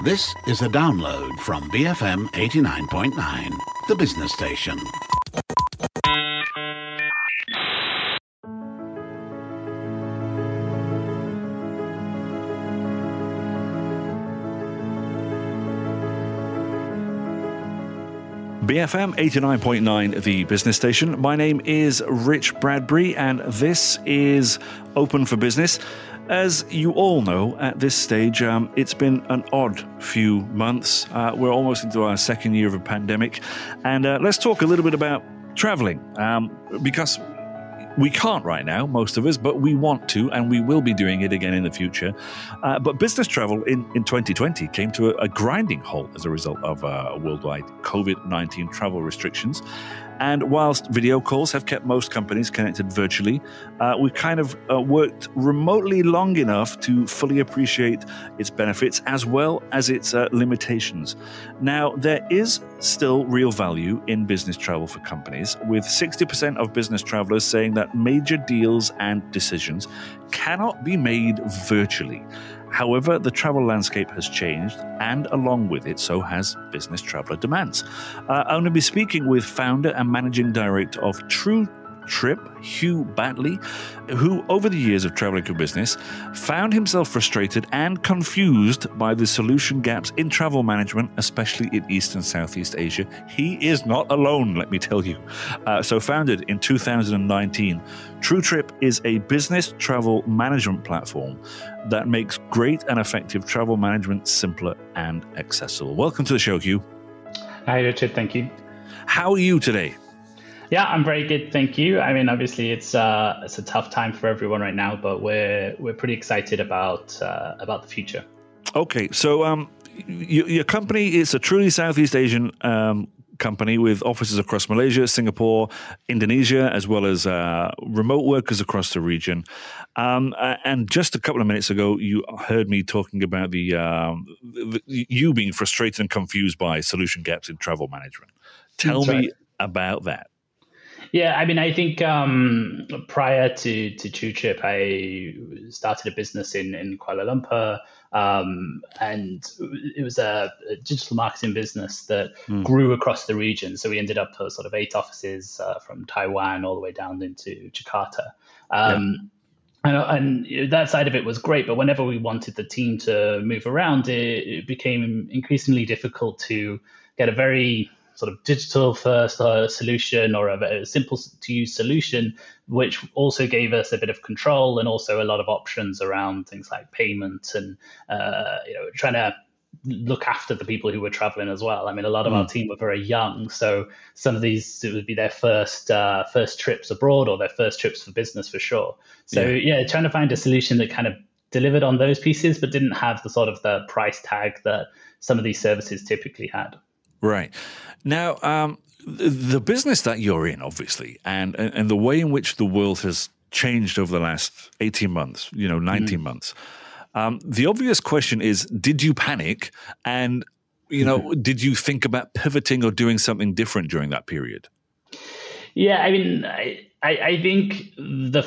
This is a download from BFM 89.9, the business station. BFM 89.9, the business station. My name is Rich Bradbury, and this is Open for Business. As you all know, at this stage, it's been an odd few months. We're almost into our second year of a pandemic. And let's talk a little bit about traveling, because we can't right now, most of us, but we want to, and we will be doing it again in the future. But business travel in 2020 came to a grinding halt as a result of worldwide COVID-19 travel restrictions. And whilst video calls have kept most companies connected virtually, we've kind of worked remotely long enough to fully appreciate its benefits as well as its limitations. Now, there is still real value in business travel for companies, with 60% of business travelers saying that major deals and decisions cannot be made virtually. However, the travel landscape has changed, and along with it, so has business traveler demands. I'm going to be speaking with founder and managing director of TrueTrip, Hugh Batley, who, over the years of traveling for business, found himself frustrated and confused by the solution gaps in travel management, especially in East and Southeast Asia. He is not alone, let me tell you. So founded in 2019, TrueTrip is a business travel management platform that makes great and effective travel management simpler and accessible. Welcome to the show, Hugh. Hi, Richard. Thank you. How are you today? Yeah, I'm very good, thank you. I mean, obviously, it's a tough time for everyone right now, but we're pretty excited about the future. Okay, so your company is a truly Southeast Asian company with offices across Malaysia, Singapore, Indonesia, as well as remote workers across the region. And just a couple of minutes ago, you heard me talking about you being frustrated and confused by solution gaps in travel management. Tell me about that. Yeah, I mean, I think prior to TrueTrip, I started a business in Kuala Lumpur, and it was a digital marketing business that grew across the region. So we ended up sort of 8 offices from Taiwan all the way down into Jakarta. And that side of it was great, but whenever we wanted the team to move around, it became increasingly difficult to get a very sort of digital first solution or a simple to use solution, which also gave us a bit of control and also a lot of options around things like payment and trying to look after the people who were traveling as well. I mean, a lot of our team were very young, so some of these, it would be their first trips abroad or their first trips for business for sure. So trying to find a solution that kind of delivered on those pieces but didn't have the sort of the price tag that some of these services typically had. Right. Now, the business that you're in, obviously, and the way in which the world has changed over the last 18 months, 19 months, the obvious question is, did you panic? And, did you think about pivoting or doing something different during that period? Yeah, I mean, I think the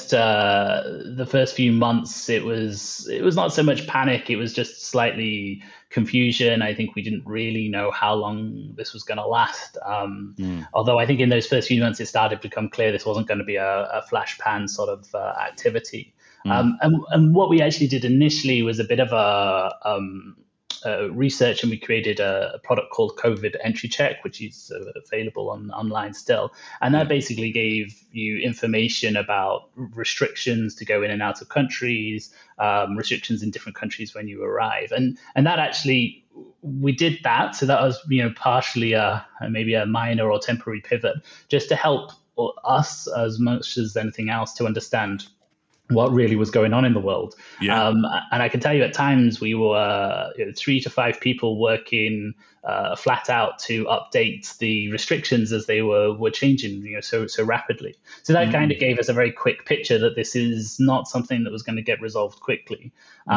first few months it was not so much panic, it was just slightly confusion. I think we didn't really know how long this was going to last. Although I think in those first few months it started to become clear this wasn't going to be a flash pan sort of activity. And what we actually did initially was a bit of research, and we created a product called COVID Entry Check, which is available online still. And that basically gave you information about restrictions to go in and out of countries, restrictions in different countries when you arrive. And that actually, we did that. So that was, partially maybe a minor or temporary pivot, just to help us as much as anything else to understand what really was going on in the world. Yeah. And I can tell you at times we were 3 to 5 people working flat out to update the restrictions as they were changing so rapidly. So that kind of gave us a very quick picture that this is not something that was going to get resolved quickly.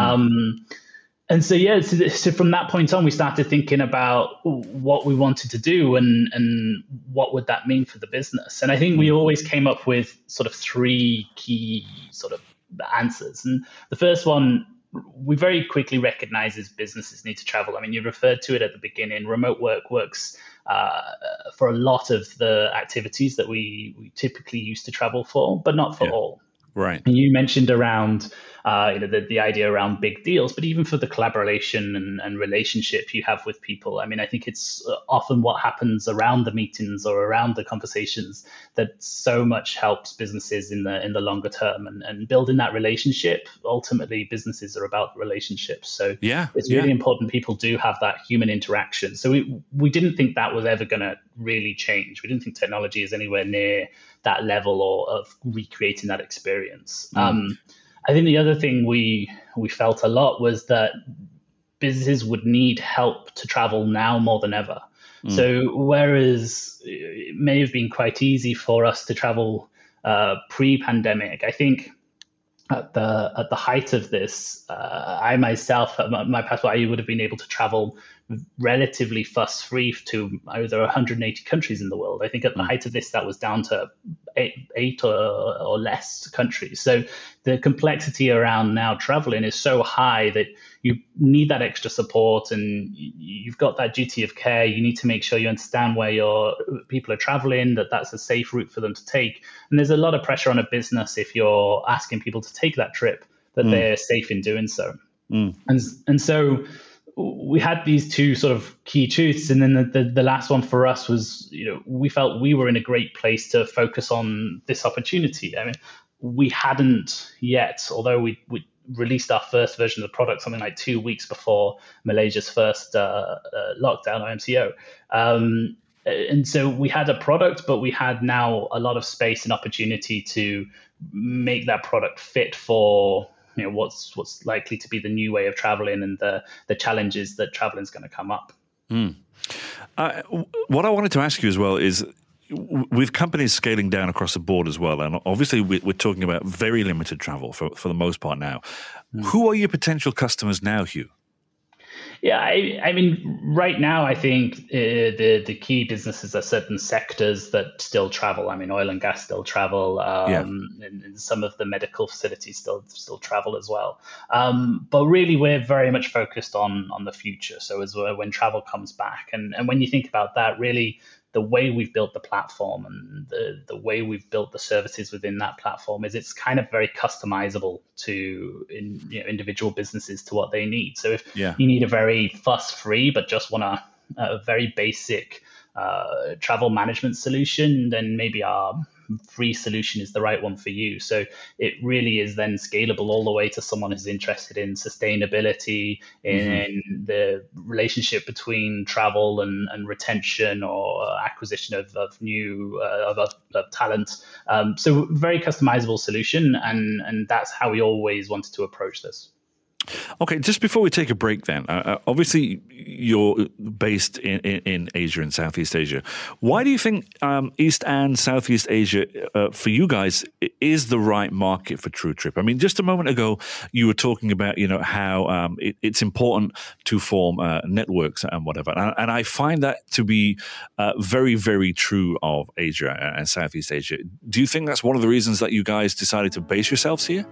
And so, so from that point on, we started thinking about what we wanted to do and what would that mean for the business. And I think we always came up with sort of 3 key sort of answers. And the first one we very quickly recognize as businesses need to travel. I mean, you referred to it at the beginning. Remote work works for a lot of the activities that we typically used to travel for, but not for all. Right. And you mentioned around the idea around big deals, but even for the collaboration and relationship you have with people. I mean, I think it's often what happens around the meetings or around the conversations that so much helps businesses in the longer term, and building that relationship. Ultimately, businesses are about relationships. So it's really important people do have that human interaction. So we didn't think that was ever going to really change. We didn't think technology is anywhere near that level or of recreating that experience. I think the other thing we felt a lot was that businesses would need help to travel now more than ever. So whereas it may have been quite easy for us to travel pre-pandemic, I think at the height of this, I myself, my passport, I would have been able to travel relatively fuss-free to over 180 countries in the world. I think at the height of this, that was down to eight or less countries. So the complexity around now traveling is so high that you need that extra support, and you've got that duty of care. You need to make sure you understand where your people are traveling, that's a safe route for them to take. And there's a lot of pressure on a business if you're asking people to take that trip, that they're safe in doing so. And so we had these two sort of key truths. And then the last one for us was, we felt we were in a great place to focus on this opportunity. I mean, we hadn't yet, although we released our first version of the product something like 2 weeks before Malaysia's first lockdown or MCO. And so we had a product, but we had now a lot of space and opportunity to make that product fit for what's likely to be the new way of traveling and the challenges that traveling is going to come up. What I wanted to ask you as well is, with companies scaling down across the board as well, and obviously we're talking about very limited travel for the most part now. Who are your potential customers now, Hugh? Yeah, I mean, right now, I think the key businesses are certain sectors that still travel. I mean, oil and gas still travel, and some of the medical facilities still travel as well. But really, we're very much focused on the future. So as when travel comes back, and when you think about that, really, the way we've built the platform and the way we've built the services within that platform is it's kind of very customizable to individual businesses to what they need. So if you need a very fuss-free but just want a very basic travel management solution, then maybe our free solution is the right one for you. So it really is then scalable all the way to someone who's interested in sustainability, in the relationship between travel and retention or acquisition of new talent. So very customizable solution, and that's how we always wanted to approach this. Okay, just before we take a break then, obviously you're based in Asia and Southeast Asia. Why do you think East and Southeast Asia, for you guys, is the right market for TrueTrip? I mean, just a moment ago, you were talking about, how it's important to form networks and whatever. And I find that to be very, very true of Asia and Southeast Asia. Do you think that's one of the reasons that you guys decided to base yourselves here?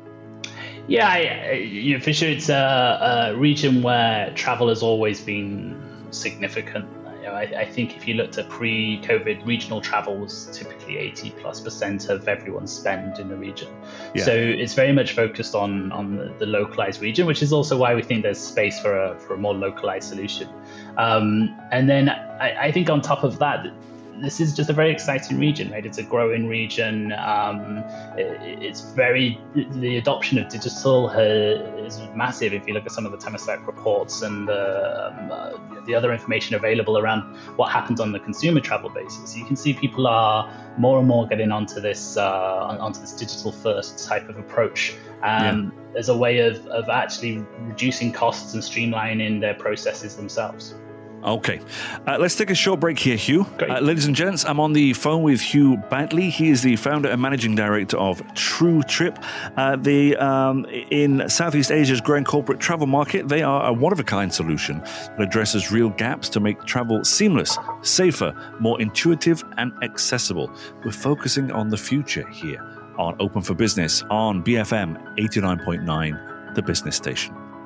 Yeah, for sure. It's a region where travel has always been significant. I think if you looked at pre-COVID, regional travel was typically 80+% of everyone's spend in the region. Yeah. So it's very much focused on the localized region, which is also why we think there's space for a more localized solution. And then I think on top of that, this is just a very exciting region, right? It's a growing region. The adoption of digital is massive. If you look at some of the Temasek reports and the other information available around what happens on the consumer travel basis, you can see people are more and more getting onto this digital first type of approach as a way of actually reducing costs and streamlining their processes themselves. Okay, let's take a short break here, Hugh. Ladies and gents, I'm on the phone with Hugh Bantley. He is the founder and managing director of TrueTrip. In Southeast Asia's growing corporate travel market, they are a one-of-a-kind solution that addresses real gaps to make travel seamless, safer, more intuitive and accessible. We're focusing on the future here on Open for Business on BFM 89.9, the business station.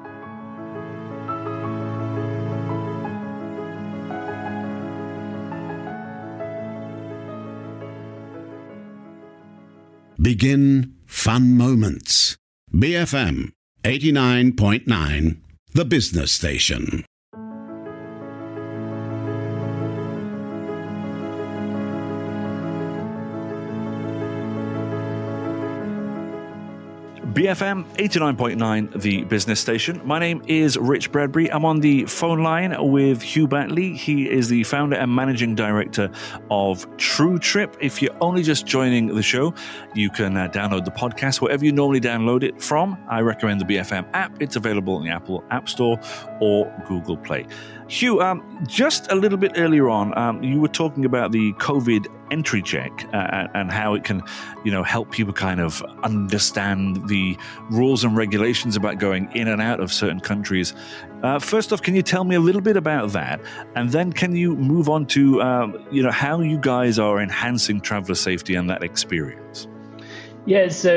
Begin fun moments. BFM 89.9, the business station. BFM 89.9, the business station. My name is Rich Bradbury. I'm on the phone line with Hugh Batley. He is the founder and managing director of TrueTrip. If you're only just joining the show, you can download the podcast wherever you normally download it from. I recommend the BFM app. It's available in the Apple App Store or Google Play. Hugh, just a little bit earlier on, you were talking about the COVID entry check and how it can, help people kind of understand the rules and regulations about going in and out of certain countries. First off, can you tell me a little bit about that? And then can you move on to, how you guys are enhancing traveler safety and that experience? Yeah, so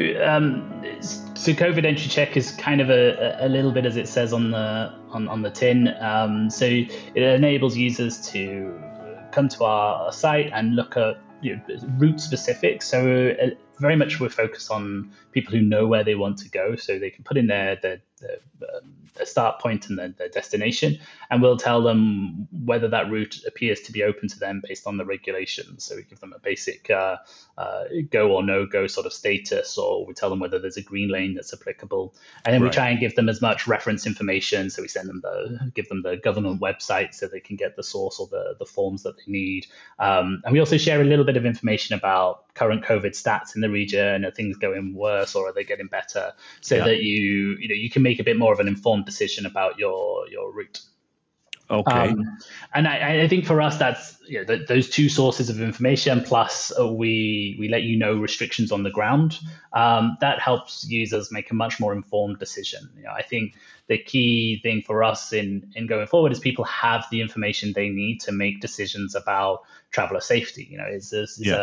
COVID entry check is kind of a little bit as it says on the tin. So it enables users to come to our site and look at route specific. So very much we're focused on people who know where they want to go, so they can put in their start point and their destination, and we'll tell them whether that route appears to be open to them based on the regulations. So we give them a basic go or no go sort of status, or we tell them whether there's a green lane that's applicable, and then we try and give them as much reference information. So we give them the government website so they can get the source or the forms that they need, and we also share a little bit of information about current COVID stats in the region. Are things going worse or are they getting better? So that you can make a bit more of an informed decision about your route. Okay. And I think for us, that's those two sources of information, plus we let you know restrictions on the ground. That helps users make a much more informed decision. I think the key thing for us in going forward is people have the information they need to make decisions about traveler safety. Is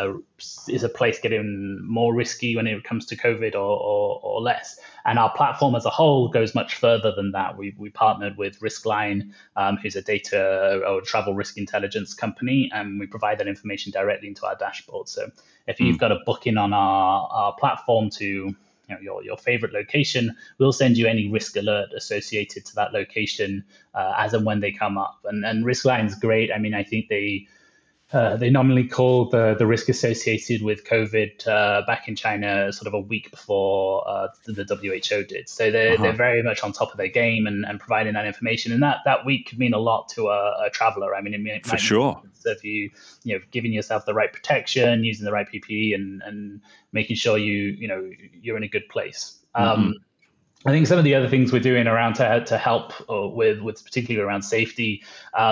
a place getting more risky when it comes to COVID or less? And our platform as a whole goes much further than that. We partnered with Riskline, who's a data or travel risk intelligence company, and we provide that information directly into our dashboard. So if you've got a booking on our platform to your favorite location, we'll send you any risk alert associated to that location as and when they come up. And Riskline's great. I mean, I think they nominally called the risk associated with COVID back in China sort of a week before the WHO did. So they're very much on top of their game and providing that information. And that week could mean a lot to a traveler. I mean, it might sure. If giving yourself the right protection, using the right PPE, and making sure you're in a good place. I think some of the other things we're doing around to help with particularly around safety,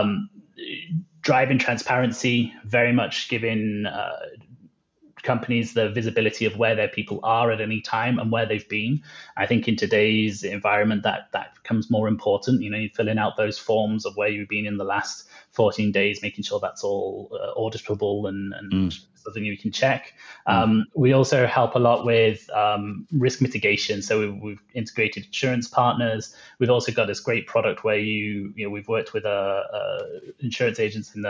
driving transparency, very much giving companies the visibility of where their people are at any time and where they've been. I think in today's environment that becomes more important. You're filling out those forms of where you've been in the last 14 days, making sure that's all auditable and something you can check. We also help a lot with risk mitigation. So we've integrated insurance partners. We've also got this great product where we've worked with insurance agents in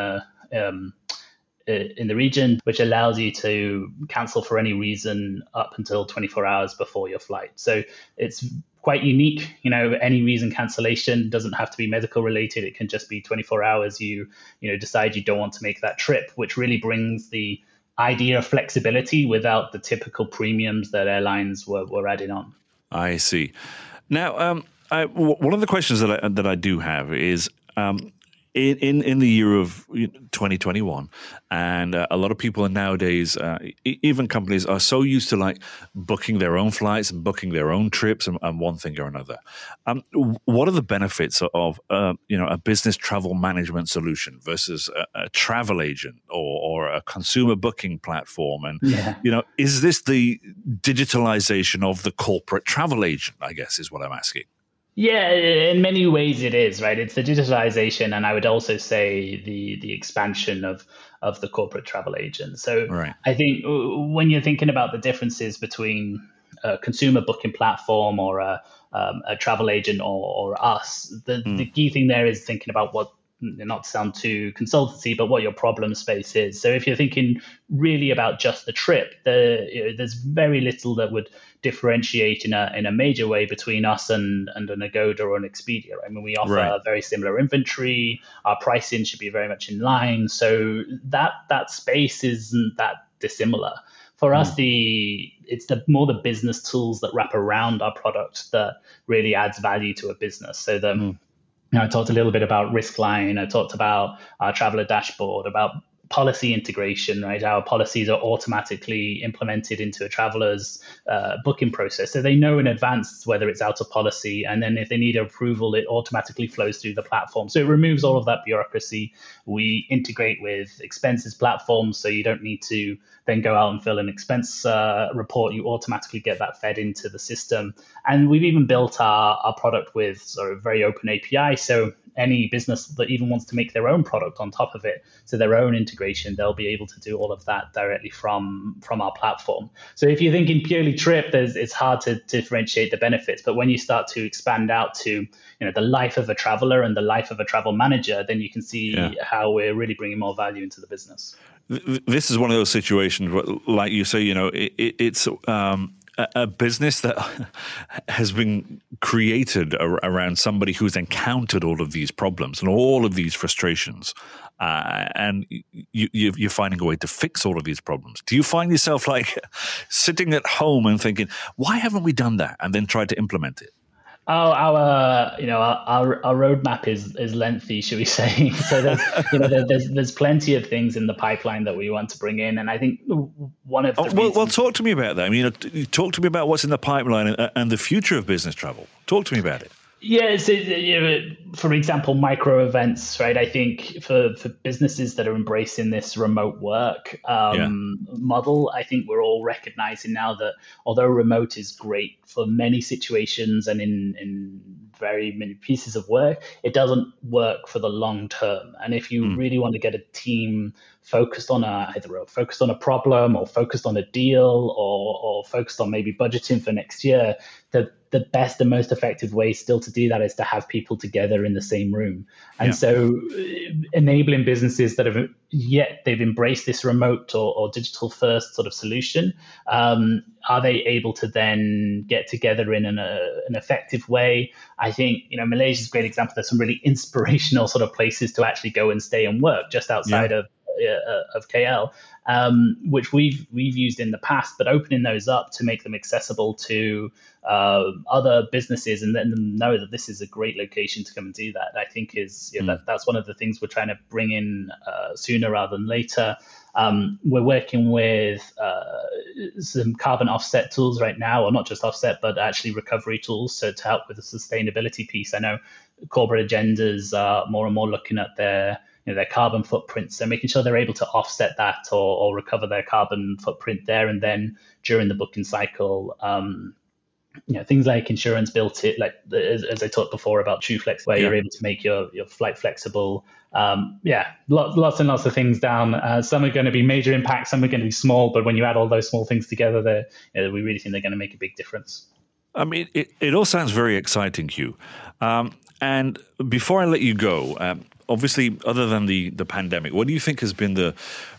the region, which allows you to cancel for any reason up until 24 hours before your flight. So it's quite unique. Any reason cancellation doesn't have to be medical related. It can just be 24 hours. You decide you don't want to make that trip, which really brings the idea of flexibility without the typical premiums that airlines were adding on. I see. Now, one of the questions that I do have is in the year of 2021, and a lot of people are nowadays, even companies are so used to booking their own flights and booking their own trips and one thing or another. What are the benefits of a business travel management solution versus a travel agent or a consumer booking platform? And is this the digitalization of the corporate travel agent, I guess, is what I'm asking. Yeah, in many ways it is, right? It's the digitalization, and I would also say the expansion of the corporate travel agent. So I think when you're thinking about the differences between a consumer booking platform or a travel agent or us, the key thing there is thinking about not to sound too consultancy, but what your problem space is. So if you're thinking really about just the trip, there's very little that would differentiate in a major way between us and an Agoda or an Expedia. I mean, we offer a very similar inventory. Our pricing should be very much in line. So that space isn't that dissimilar. For us, it's more the business tools that wrap around our product that really adds value to a business. So I talked a little bit about Riskline. I talked about our traveler dashboard, about policy integration, right? Our policies are automatically implemented into a traveler's booking process. So they know in advance whether it's out of policy. And then if they need approval, it automatically flows through the platform. So it removes all of that bureaucracy. We integrate with expenses platforms. So you don't need to then go out and fill an expense report. You automatically get that fed into the system. And we've even built our product with sort of very open API. So any business that even wants to make their own product on top of it, so their own integration, they'll be able to do all of that directly from our platform. So if you're thinking purely trip, it's hard to differentiate the benefits. But when you start to expand out to the life of a traveler and the life of a travel manager, then you can see how we're really bringing more value into the business. This is one of those situations where, like you say, it's a business that has been created around somebody who's encountered all of these problems and all of these frustrations, and you're finding a way to fix all of these problems. Do you find yourself like sitting at home and thinking, why haven't we done that, and then try to implement it? Oh, our roadmap is lengthy, should we say? So there's plenty of things in the pipeline that we want to bring in, and I think one of the reasons... Well, talk to me about that. I mean, talk to me about what's in the pipeline and the future of business travel. Talk to me about it. Yeah, so for example, micro events, right? I think for businesses that are embracing this remote work model, I think we're all recognizing now that although remote is great for many situations and in very many pieces of work, it doesn't work for the long term. And if you really want to get a team focused on a problem or focused on a deal or focused on maybe budgeting for next year, the best and most effective way still to do that is to have people together in the same room. And so enabling businesses that they've embraced this remote or digital first sort of solution, are they able to then get together in an effective way? I think, Malaysia is a great example. There's some really inspirational sort of places to actually go and stay and work just outside of KL, which we've used in the past, but opening those up to make them accessible to other businesses and letting them know that this is a great location to come and do that, I think is that's one of the things we're trying to bring in sooner rather than later. We're working with some carbon offset tools right now, or not just offset, but actually recovery tools, so to help with the sustainability piece. I know corporate agendas are more and more looking at their carbon footprint. So making sure they're able to offset that or recover their carbon footprint there and then during the booking cycle. Things like insurance built it, like as I talked before about TrueFlex, where you're able to make your flight flexible. Lots and lots of things down. Some are going to be major impacts, some are going to be small, but when you add all those small things together, we really think they're going to make a big difference. I mean, it all sounds very exciting, Hugh. And before I let you go, obviously, other than the pandemic, what do you think has been the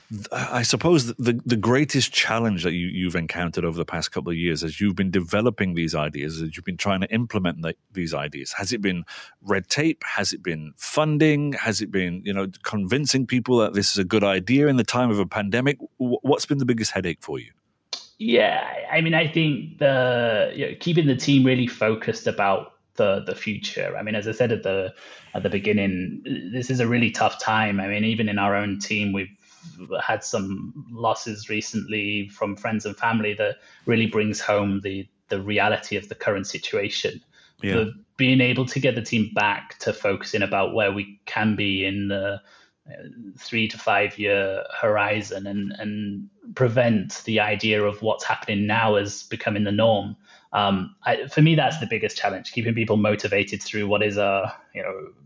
greatest challenge that you've encountered over the past couple of years as you've been developing these ideas, as you've been trying to implement these ideas? Has it been red tape? Has it been funding? Has it been, convincing people that this is a good idea in the time of a pandemic? What's been the biggest headache for you? Yeah, I mean, I think keeping the team really focused about the future. I mean, as I said at the beginning, this is a really tough time. I mean, even in our own team, we've had some losses recently from friends and family that really brings home the reality of the current situation. Yeah. Being able to get the team back to focusing about where we can be in the 3 to 5 year horizon and prevent the idea of what's happening now as becoming the norm. For me, that's the biggest challenge, keeping people motivated through what is a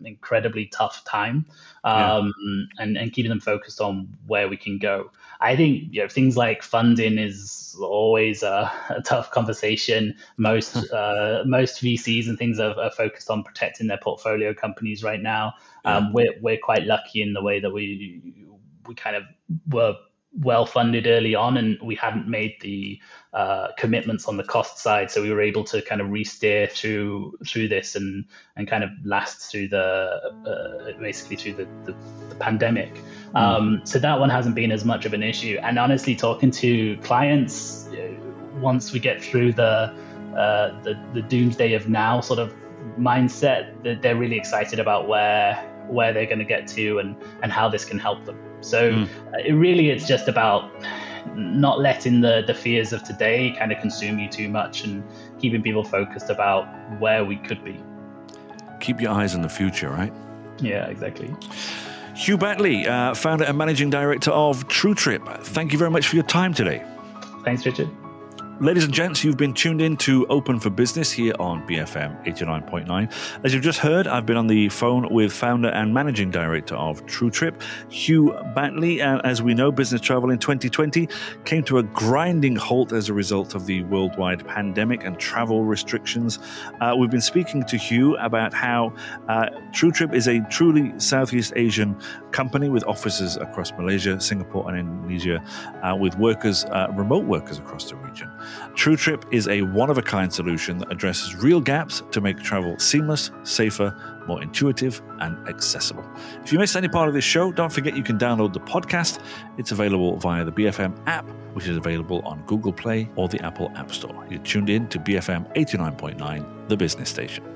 incredibly tough time, and keeping them focused on where we can go. I think things like funding is always a tough conversation. Most VCs and things are focused on protecting their portfolio companies right now. We're quite lucky in the way that we kind of were well funded early on, and we hadn't made the commitments on the cost side, so we were able to kind of re-steer through this and kind of last through basically through the pandemic. So that one hasn't been as much of an issue. And honestly, talking to clients, once we get through the doomsday of now sort of mindset, they're really excited about where they're going to get to and how this can help them. So it's just about not letting the fears of today kind of consume you too much, and keeping people focused about where we could be. Keep your eyes on the future, right? Yeah, exactly. Hugh Batley, founder and managing director of TrueTrip. Thank you very much for your time today. Thanks, Richard. Ladies and gents, you've been tuned in to Open for Business here on BFM 89.9. As you've just heard, I've been on the phone with founder and managing director of TrueTrip, Hugh Batley. And as we know, business travel in 2020 came to a grinding halt as a result of the worldwide pandemic and travel restrictions. We've been speaking to Hugh about how TrueTrip is a truly Southeast Asian company with offices across Malaysia, Singapore, and Indonesia, with remote workers across the region. TrueTrip is a one-of-a-kind solution that addresses real gaps to make travel seamless, safer, more intuitive, and accessible. If you missed any part of this show, don't forget you can download the podcast. It's available via the BFM app, which is available on Google Play or the Apple App Store. You're tuned in to BFM 89.9, the business station.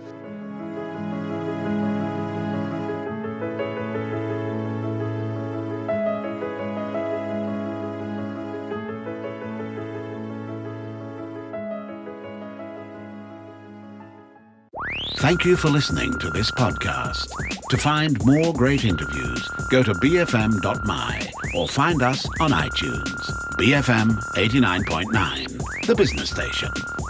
Thank you for listening to this podcast. To find more great interviews, go to bfm.my or find us on iTunes. BFM 89.9, the business station.